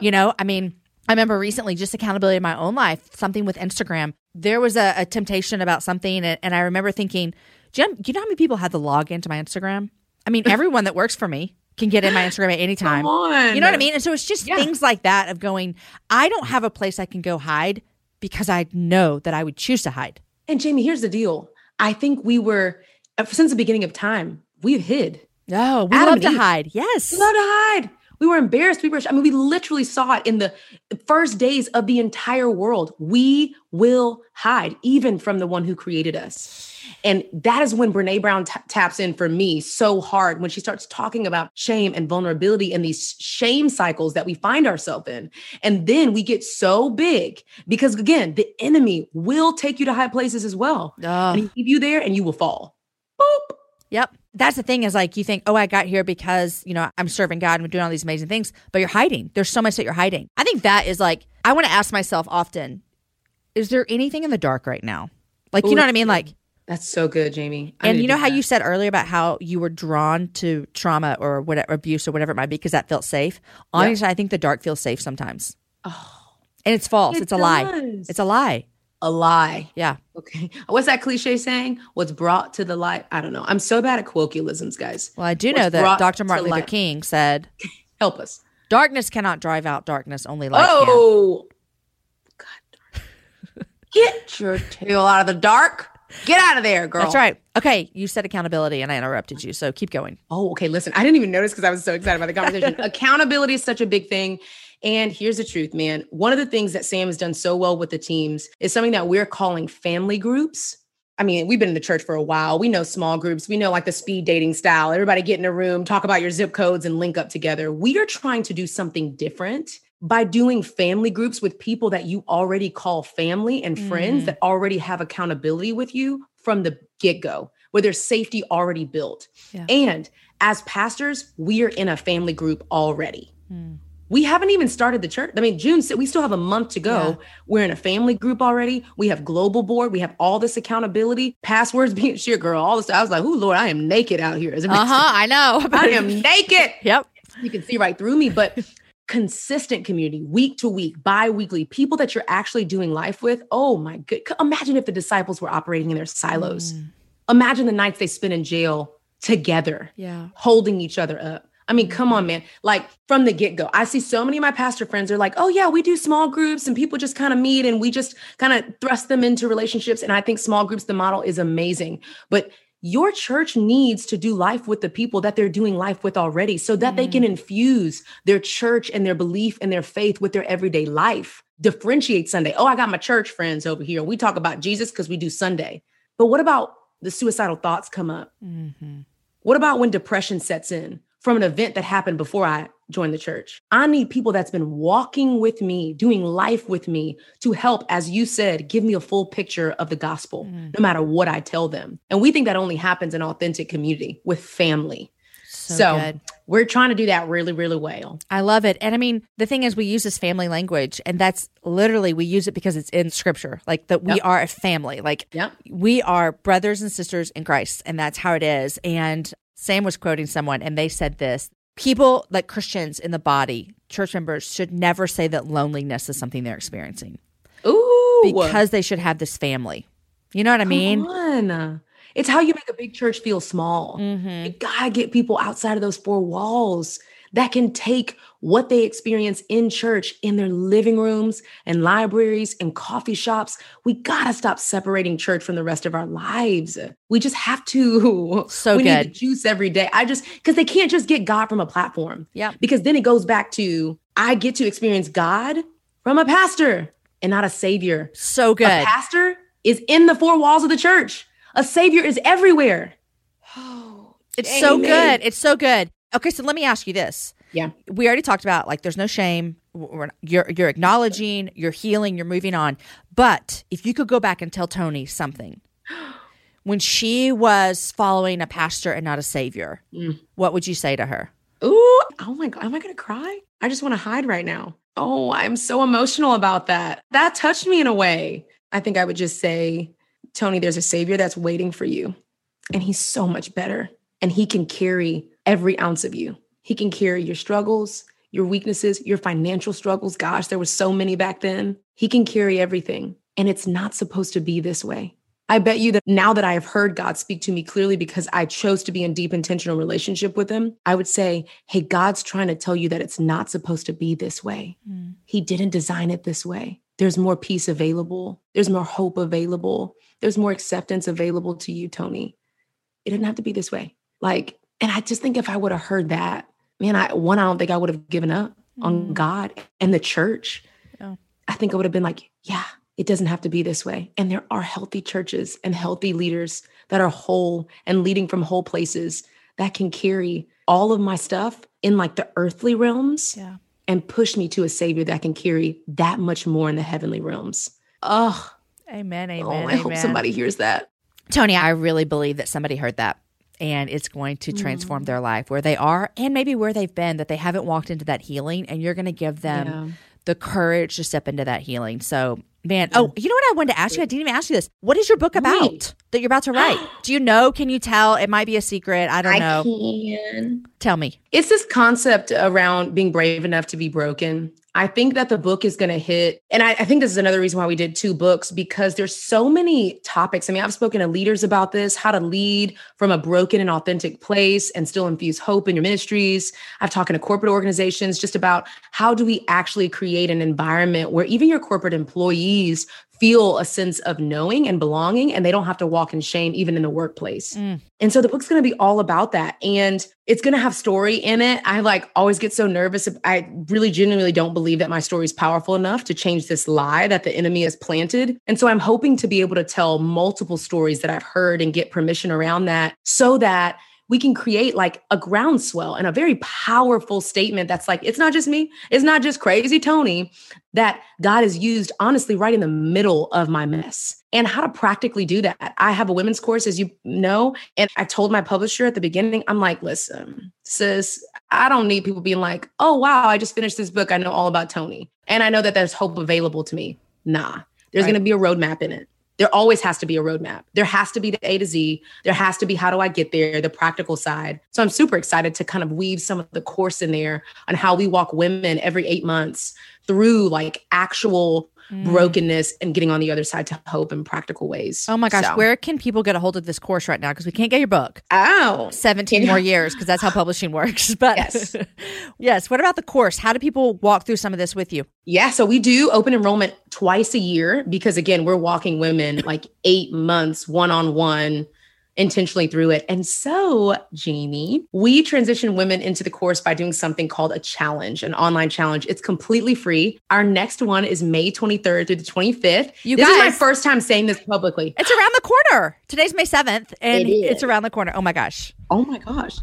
I remember recently just accountability in my own life, something with Instagram. There was a temptation about something. And I remember thinking, do you know how many people had the login to my Instagram? Everyone that works for me can get in my Instagram at any time. Come on. You know what I mean? And so it's just things like that of going, I don't have a place I can go hide because I know that I would choose to hide. And Jamie, here's the deal. I think we were, since the beginning of time, we've hid. Oh, we love to hide. Yes. We love to hide. We were embarrassed. We literally saw it in the first days of the entire world. We will hide, even from the one who created us. And that is when Brené Brown taps in for me so hard, when she starts talking about shame and vulnerability and these shame cycles that we find ourselves in. And then we get so big because, again, the enemy will take you to high places as well. And he keep you there and you will fall. Boop. Yep. That's the thing is you think, I got here because, I'm serving God and I'm doing all these amazing things, but you're hiding. There's so much that you're hiding. I think that is I want to ask myself often, is there anything in the dark right now? You know what I mean? That's so good, Jamie. And you know how you said earlier about how you were drawn to trauma or whatever, abuse or whatever it might be, because that felt safe. Honestly, I think the dark feels safe sometimes. Oh, and it's false. It's a lie. It's a lie. A lie. Yeah. Okay. What's that cliche saying? What's brought to the light? I don't know. I'm so bad at colloquialisms, guys. Well, I do know that Dr. Martin Luther King said, help us. Darkness cannot drive out darkness, only light can. God Get your tail out of the dark. Get out of there, girl. That's right. Okay, you said accountability and I interrupted you, so keep going. Oh, okay. Listen, I didn't even notice because I was so excited about the conversation. Accountability is such a big thing. And here's the truth, man. One of the things that Sam has done so well with the teams is something that we're calling family groups. I mean, we've been in the church for a while. We know small groups. We know like the speed dating style. Everybody get in a room, talk about your zip codes and link up together. We are trying to do something different by doing family groups with people that you already call family and friends that already have accountability with you from the get-go, where there's safety already built. Yeah. And as pastors, we are in a family group already. We haven't even started the church. I mean, June, we still have a month to go. Yeah. We're in a family group already. We have global board. We have all this accountability, passwords being shared, girl, all this. I was like, oh, Lord, I am naked out here. I know. I am naked. Yep. You can see right through me, but consistent community, week to week, bi-weekly, people that you're actually doing life with. Oh my good. Imagine if the disciples were operating in their silos. Imagine the nights they spent in jail together, holding each other up. I mean, come on, man. Like from the get-go, I see so many of my pastor friends are like, oh yeah, we do small groups and people just kind of meet and we just kind of thrust them into relationships. And I think small groups, the model is amazing, but your church needs to do life with the people that they're doing life with already so that they can infuse their church and their belief and their faith with their everyday life. Differentiate Sunday. Oh, I got my church friends over here. We talk about Jesus because we do Sunday. But what about the suicidal thoughts come up? What about when depression sets in from an event that happened before I joined the church? I need people that's been walking with me, doing life with me to help, as you said, give me a full picture of the gospel, no matter what I tell them. And we think that only happens in authentic community with family. So we're trying to do that really, really well. I love it. And I mean, the thing is we use this family language and that's literally, we use it because it's in scripture, like that we are a family, like we are brothers and sisters in Christ. And that's how it is. And Sam was quoting someone and they said this: people, like Christians in the body, church members, should never say that loneliness is something they're experiencing. Ooh. Because they should have this family. You know what I mean? Come on. It's how you make a big church feel small. You gotta get people outside of those four walls that can take what they experience in church in their living rooms and libraries and coffee shops. We gotta stop separating church from the rest of our lives. We just have to. We need the juice every day. Because they can't just get God from a platform. Yeah. Because then it goes back to, I get to experience God from a pastor and not a savior. So good. A pastor is in the four walls of the church. A savior is everywhere. Oh, it's so good. It's so good. Okay, so let me ask you this. Yeah. We already talked about, like, there's no shame. You're acknowledging, you're healing, you're moving on. But if you could go back and tell Tony something, when she was following a pastor and not a savior, what would you say to her? Ooh, oh my God, am I going to cry? I just want to hide right now. Oh, I'm so emotional about that. That touched me in a way. I think I would just say, Tony, there's a savior that's waiting for you. And he's so much better. And he can carry every ounce of you. He can carry your struggles, your weaknesses, your financial struggles. Gosh, there were so many back then. He can carry everything. And it's not supposed to be this way. I bet you that now that I have heard God speak to me clearly because I chose to be in deep intentional relationship with him, I would say, hey, God's trying to tell you that it's not supposed to be this way. He didn't design it this way. There's more peace available. There's more hope available. There's more acceptance available to you, Tony. It didn't have to be this way. And I just think if I would have heard that, man, I don't think I would have given up on God and the church. Yeah. I think I would have been like, yeah, it doesn't have to be this way. And there are healthy churches and healthy leaders that are whole and leading from whole places that can carry all of my stuff in like the earthly realms and push me to a savior that can carry that much more in the heavenly realms. Oh, amen. Amen. Oh, I hope somebody hears that. Tony, I really believe that somebody heard that. And it's going to transform their life where they are and maybe where they've been, that they haven't walked into that healing. And you're going to give them the courage to step into that healing. So, man, oh, you know what I wanted to ask you? I didn't even ask you this. What is your book about that you're about to write? Do you know? Can you tell? It might be a secret. I don't know. I can. Tell me. It's this concept around being brave enough to be broken. I think that the book is going to hit. And I think this is another reason why we did 2 books, because there's so many topics. I mean, I've spoken to leaders about this, how to lead from a broken and authentic place and still infuse hope in your ministries. I've talked to corporate organizations just about how do we actually create an environment where even your corporate employees feel a sense of knowing and belonging, and they don't have to walk in shame even in the workplace. And so the book's going to be all about that. And it's going to have story in it. I always get so nervous. I really genuinely don't believe that my story is powerful enough to change this lie that the enemy has planted. And so I'm hoping to be able to tell multiple stories that I've heard and get permission around that so that we can create a groundswell and a very powerful statement that's it's not just me. It's not just crazy Tony, that God has used honestly right in the middle of my mess. And how to practically do that. I have a women's course, as you know, and I told my publisher at the beginning, I'm listen, sis, I don't need people being oh, wow, I just finished this book. I know all about Tony. And I know that there's hope available to me. Nah, there's going to be a roadmap in it. There always has to be a roadmap. There has to be the A to Z. There has to be how do I get there, the practical side. So I'm super excited to kind of weave some of the course in there on how we walk women every 8 months through actual brokenness and getting on the other side to hope in practical ways. Oh my gosh. So, where can people get a hold of this course right now? Because we can't get your book. 17 more years, because that's how publishing works. But yes. Yes. What about the course? How do people walk through some of this with you? Yeah. So we do open enrollment twice a year because, again, we're walking women 8 months, one-on-one, intentionally through it. And so, Jamie, we transition women into the course by doing something called a challenge, an online challenge. It's completely free. Our next one is May 23rd through the 25th. This is my first time saying this publicly. It's around the corner. Today's May 7th, and it's around the corner. Oh my gosh. Oh my gosh.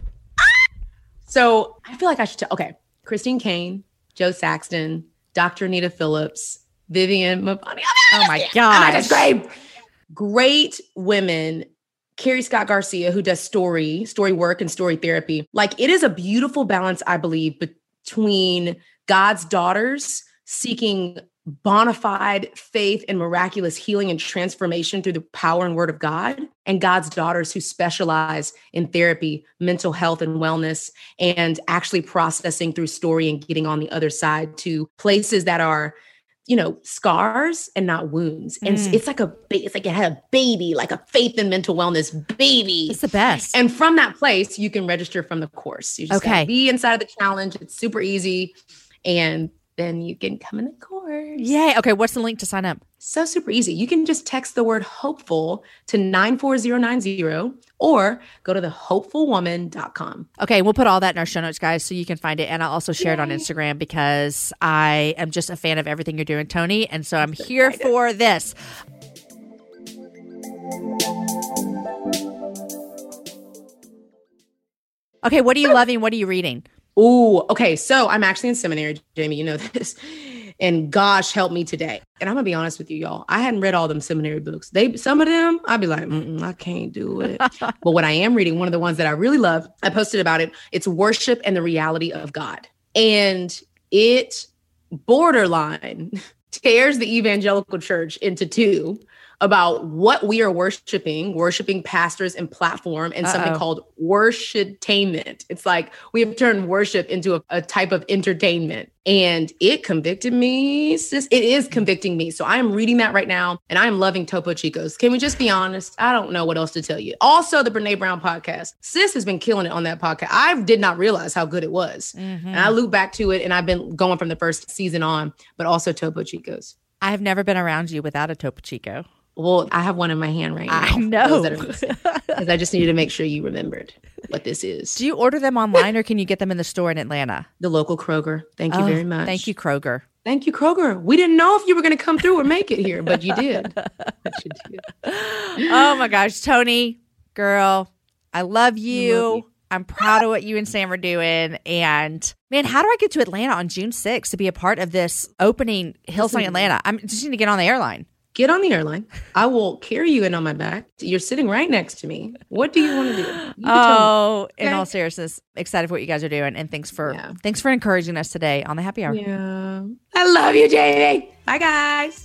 So I feel like I should okay. Christine Kane, Joe Saxton, Dr. Anita Phillips, Vivian Mabani. Oh my gosh. That's great. Great women. Carrie Scott Garcia, who does story work and story therapy. It is a beautiful balance, I believe, between God's daughters seeking bona fide faith and miraculous healing and transformation through the power and word of God, and God's daughters who specialize in therapy, mental health and wellness, and actually processing through story and getting on the other side to places that are scars and not wounds. And it's like it had a baby, like a faith and mental wellness baby. It's the best. And from that place, you can register from the course. You just gotta be inside of the challenge. It's super easy. And then you can come in the course. Yay. Okay. What's the link to sign up? So super easy. You can just text the word hopeful to 94090 or go to thehopefulwoman.com. Okay. We'll put all that in our show notes, guys, so you can find it. And I'll also share it on Instagram because I am just a fan of everything you're doing, Tony. And so I'm here for this. Okay. What are you loving? What are you reading? Oh, okay. So I'm actually in seminary, Jamie, you know this. And gosh, help me today. And I'm going to be honest with you, y'all. I hadn't read all them seminary books. Some of them, I'd be like, I can't do it. But what I am reading, one of the ones that I really love, I posted about it. It's Worship and the Reality of God. And it borderline tears the evangelical church into two about what we are worshiping pastors and platform, and something called worshiptainment. It's we have turned worship into a type of entertainment. And it convicted me, sis. It is convicting me. So I am reading that right now, and I'm loving Topo Chicos. Can we just be honest? I don't know what else to tell you. Also, the Brene Brown podcast. Sis has been killing it on that podcast. I did not realize how good it was. And I loop back to it, and I've been going from the first season on, but also Topo Chicos. I have never been around you without a Topo Chico. Well, I have one in my hand right now. I know. Because I just needed to make sure you remembered what this is. Do you order them online, or can you get them in the store in Atlanta? The local Kroger. Thank you very much. Thank you, Kroger. Thank you, Kroger. We didn't know if you were going to come through or make it here, but you did. Oh my gosh, Tony, girl, I love you. I'm proud of what you and Sam are doing. And man, how do I get to Atlanta on June 6th to be a part of this opening Hillsong Atlanta? I'm just need to get on the airline. Get on the airline. I will carry you in on my back. You're sitting right next to me. What do you want to do? In all seriousness, excited for what you guys are doing. And thanks for encouraging us today on the Happy Hour. Yeah. I love you, Jamie. Bye, guys.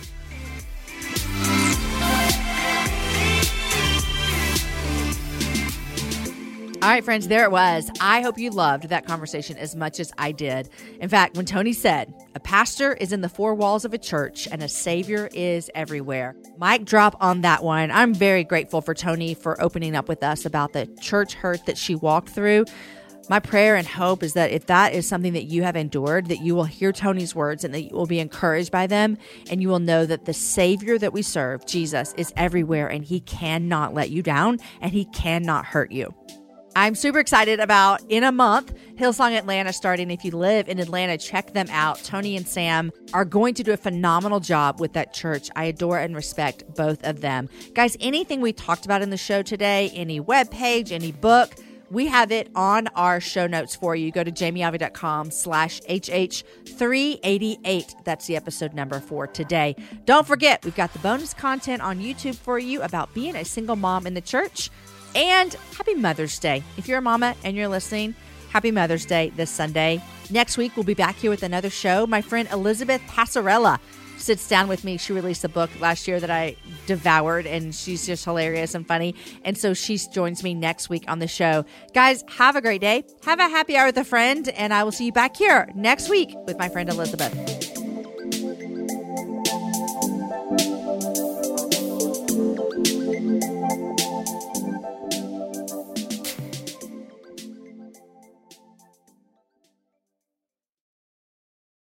All right, friends, there it was. I hope you loved that conversation as much as I did. In fact, when Tony said, a pastor is in the four walls of a church and a savior is everywhere. Mic drop on that one. I'm very grateful for Tony for opening up with us about the church hurt that she walked through. My prayer and hope is that if that is something that you have endured, that you will hear Tony's words and that you will be encouraged by them, and you will know that the Savior that we serve, Jesus, is everywhere, and he cannot let you down, and he cannot hurt you. I'm super excited about, in a month, Hillsong Atlanta starting. If you live in Atlanta, check them out. Tony and Sam are going to do a phenomenal job with that church. I adore and respect both of them. Guys, anything we talked about in the show today, any webpage, any book, we have it on our show notes for you. Go to jamieivey.com/HH388. That's the episode number for today. Don't forget, we've got the bonus content on YouTube for you about being a single mom in the church. And happy Mother's Day. If you're a mama and you're listening, happy Mother's Day this Sunday. Next week, we'll be back here with another show. My friend Elizabeth Passarella sits down with me. She released a book last year that I devoured, and she's just hilarious and funny. And so she joins me next week on the show. Guys, have a great day. Have a happy hour with a friend, and I will see you back here next week with my friend Elizabeth.